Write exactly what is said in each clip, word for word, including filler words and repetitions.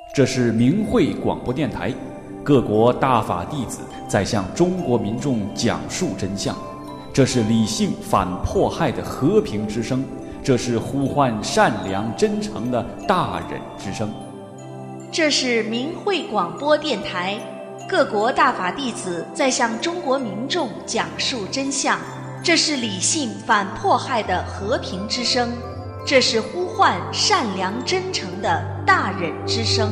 这是明慧广播电台，各国大法弟子在向中国民众讲述真相。这是理性反迫害的和平之声，这是呼唤善良真诚的大忍之声。 这是明慧广播电台，各国大法弟子在向中国民众讲述真相。这是理性反迫害的和平之声，这是呼唤善良真诚的大忍之声。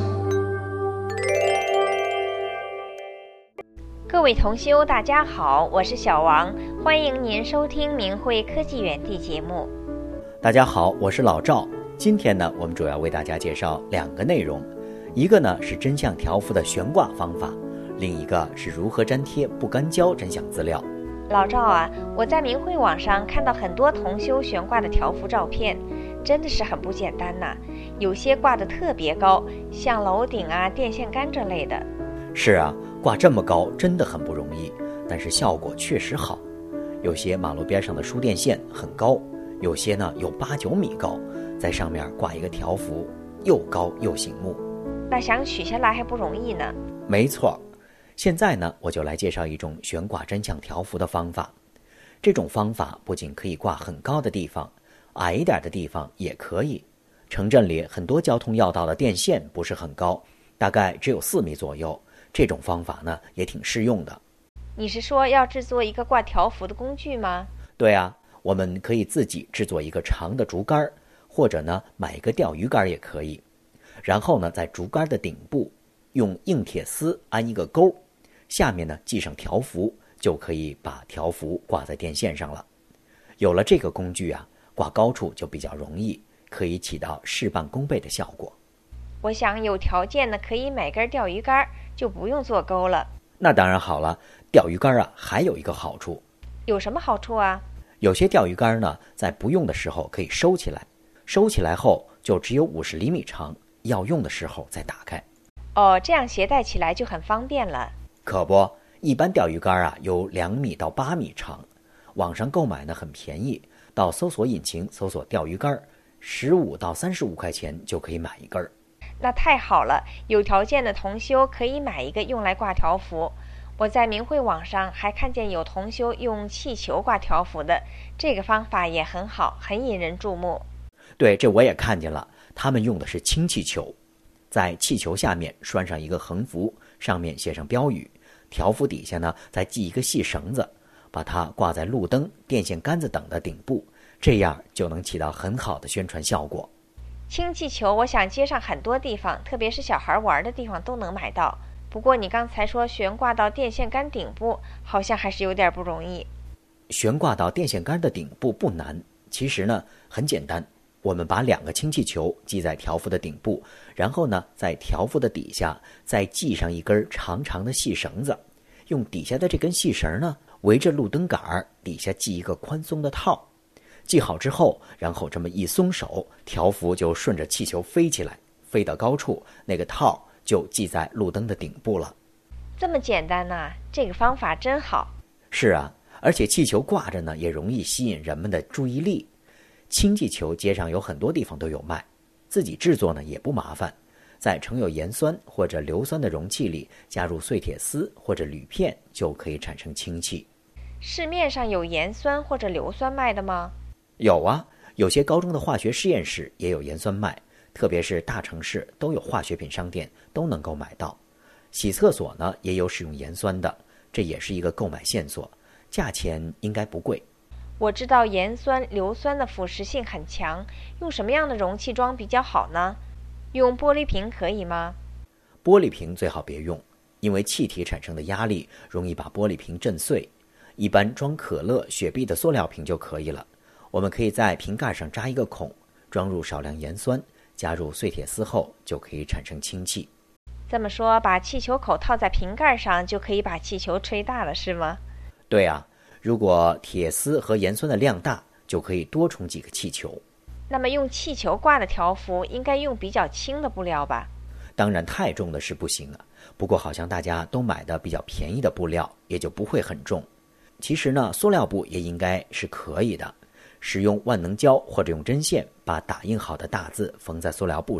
各位同修大家好，我是小王，欢迎您收听明慧科技园地节目。 大家好，我是老赵。今天呢，我们主要为大家介绍两个内容，一个呢是真相条幅的悬挂方法，另一个是如何粘贴不干胶真相资料。 老赵啊，我在明慧网上看到很多同修悬挂的条幅照片，真的是很不简单呐、啊。有些挂得特别高，像楼顶啊、电线杆这类的。 是啊，挂这么高真的很不容易，但是效果确实好。有些马路边上的输电线很高，有些呢有八九米高，在上面挂一个条幅，又高又醒目。 那想取下来还不容易呢。 没错。现在呢，我就来介绍一种悬挂真相条幅的方法。这种方法不仅可以挂很高的地方，矮一点的地方也可以。城镇里很多交通要道的电线不是很高，大概只有四米左右。这种方法呢，也挺适用的。 你是说要制作一个挂条幅的工具吗？ 对啊，我们可以自己制作一个长的竹竿，或者呢买一个钓鱼竿也可以。然后呢，在竹竿的顶部用硬铁丝安一个钩，下面呢系上条幅，就可以把条幅挂在电线上了。有了这个工具啊，挂高处就比较容易，可以起到事半功倍的效果。 我想有条件呢，可以买根钓鱼竿，就不用做钩了。 那当然好了，钓鱼竿啊还有一个好处。 有什么好处啊？ 有些钓鱼竿呢，在不用的时候可以收起来，收起来后就只有五十厘米长，要用的时候再打开。 哦，这样携带起来就很方便了。 可不，一般钓鱼竿啊有两米到八米长，网上购买呢很便宜，到搜索引擎搜索钓鱼竿，十五到三十五块钱就可以买一根。 那太好了，有条件的同修可以买一个用来挂条幅。我在明慧网上还看见有同修用气球挂条幅的，这个方法也很好，很引人注目。 对，这我也看见了，他们用的是氢气球，在气球下面拴上一个横幅，上面写上标语，条幅底下呢再系一个细绳子，把它挂在路灯、电线杆子等的顶部，这样就能起到很好的宣传效果。 氢气球我想街上很多地方，特别是小孩玩的地方都能买到。不过你刚才说悬挂到电线杆顶部，好像还是有点不容易。 悬挂到电线杆的顶部不难，其实呢很简单。我们把两个氢气球系在条幅的顶部，然后呢在条幅的底下再系上一根长长的细绳子，用底下的这根细绳呢围着路灯杆底下系一个宽松的套。系好之后，然后这么一松手，条幅就顺着气球飞起来，飞到高处，那个套就系在路灯的顶部了。 这么简单啊，这个方法真好。 是啊，而且气球挂着呢也容易吸引人们的注意力。氢气球街上有很多地方都有卖，自己制作呢也不麻烦，在盛有盐酸或者硫酸的容器里加入碎铁丝或者铝片，就可以产生氢气。 市面上有盐酸或者硫酸卖的吗？ 有啊，有些高中的化学实验室也有盐酸卖，特别是大城市都有化学品商店，都能够买到。洗厕所呢也有使用盐酸的，这也是一个购买线索，价钱应该不贵。 我知道盐酸、硫酸的腐蚀性很强，用什么样的容器装比较好呢？用玻璃瓶可以吗？ 玻璃瓶最好别用，因为气体产生的压力容易把玻璃瓶震碎。一般装可乐、雪碧的塑料瓶就可以了。我们可以在瓶盖上扎一个孔，装入少量盐酸，加入碎铁丝后就可以产生氢气。 这么说，把气球口套在瓶盖上就可以把气球吹大了，是吗？ 对啊，如果铁丝和盐酸的量大，就可以多充几个气球。 那么用气球挂的条幅应该用比较轻的布料吧？ 当然太重的是不行啊，不过好像大家都买的比较便宜的布料，也就不会很重。其实呢，塑料布也应该是可以的。使用万能胶或者用针线把打印好的大字缝在塑料布上，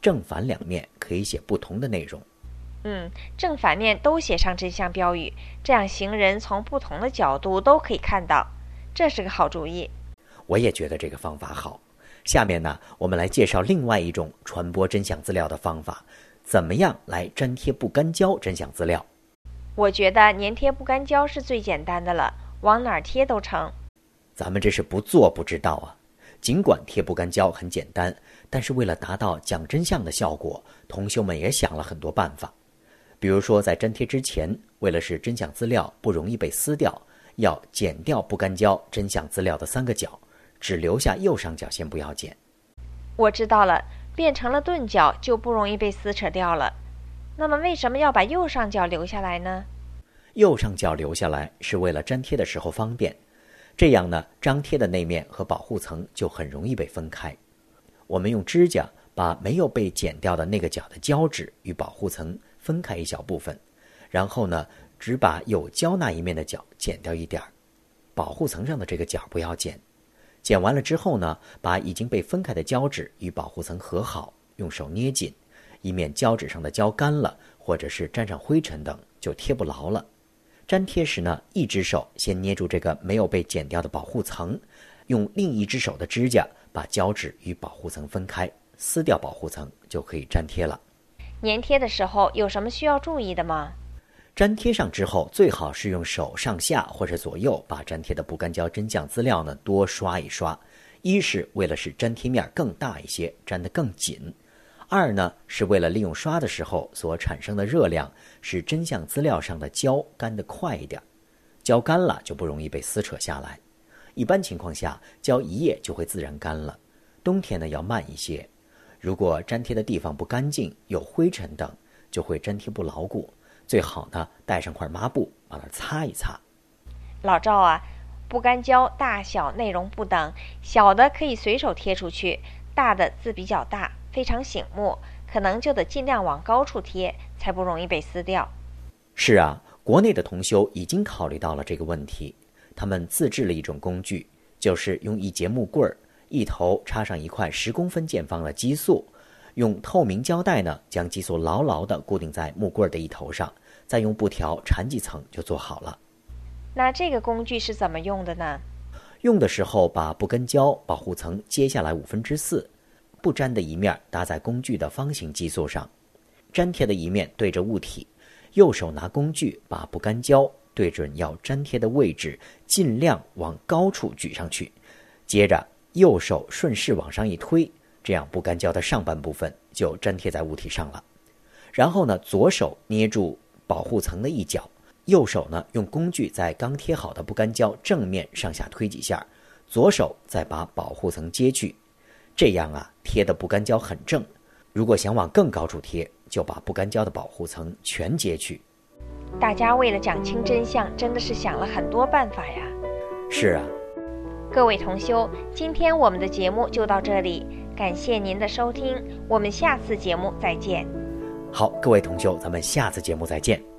正反两面可以写不同的内容。 嗯，正反面都写上真相标语，这样行人从不同的角度都可以看到，这是个好主意。 我也觉得这个方法好。下面呢，我们来介绍另外一种传播真相资料的方法，怎么样来粘贴不干胶真相资料。 我觉得粘贴不干胶是最简单的了，往哪儿贴都成。 咱们这是不做不知道啊。尽管贴不干胶很简单，但是为了达到讲真相的效果，同修们也想了很多办法。比如说在粘贴之前，为了使真相资料不容易被撕掉，要剪掉不干胶真相资料的三个角，只留下右上角先不要剪。 我知道了，变成了钝角就不容易被撕扯掉了。那么为什么要把右上角留下来呢？ 右上角留下来是为了粘贴的时候方便，这样呢，张贴的那面和保护层就很容易被分开。我们用指甲把没有被剪掉的那个角的胶纸与保护层分开一小部分，然后呢，只把有胶那一面的角剪掉一点儿，保护层上的这个角不要剪。剪完了之后呢，把已经被分开的胶纸与保护层合好，用手捏紧，以免胶纸上的胶干了，或者是沾上灰尘等，就贴不牢了。粘贴时呢，一只手先捏住这个没有被剪掉的保护层，用另一只手的指甲把胶纸与保护层分开，撕掉保护层，就可以粘贴了。 粘贴的时候有什么需要注意的吗？ 粘贴上之后，最好是用手上下或者左右把粘贴的不干胶真相资料呢多刷一刷。一是为了使粘贴面更大一些，粘得更紧；二呢是为了利用刷的时候所产生的热量，使真相资料上的胶干得快一点。胶干了就不容易被撕扯下来。一般情况下，胶一夜就会自然干了。冬天呢要慢一些。如果粘贴的地方不干净，有灰尘等，就会粘贴不牢固。最好呢带上块抹布把它擦一擦。 老赵啊，不干胶大小内容不等，小的可以随手贴出去，大的字比较大，非常醒目，可能就得尽量往高处贴，才不容易被撕掉。 是啊，国内的同修已经考虑到了这个问题，他们自制了一种工具，就是用一节木棍儿，一头插上一块十公分见方的激素，用透明胶带呢将激素牢牢地固定在木棍的一头上，再用布条缠几层就做好了。 那这个工具是怎么用的呢？ 用的时候把不干胶保护层揭下来五分之四，不粘的一面搭在工具的方形激素上，粘贴的一面对着物体，右手拿工具把不干胶对准要粘贴的位置，尽量往高处举上去，接着右手顺势往上一推，这样不干胶的上半部分就粘贴在物体上了。然后呢，左手捏住保护层的一角，右手呢用工具在刚贴好的不干胶正面上下推几下，左手再把保护层揭去。这样啊，贴的不干胶很正。如果想往更高处贴，就把不干胶的保护层全揭去。 大家为了讲清真相，真的是想了很多办法呀。 是啊。 各位同修，今天我们的节目就到这里，感谢您的收听，我们下次节目再见。 好，各位同修，咱们下次节目再见。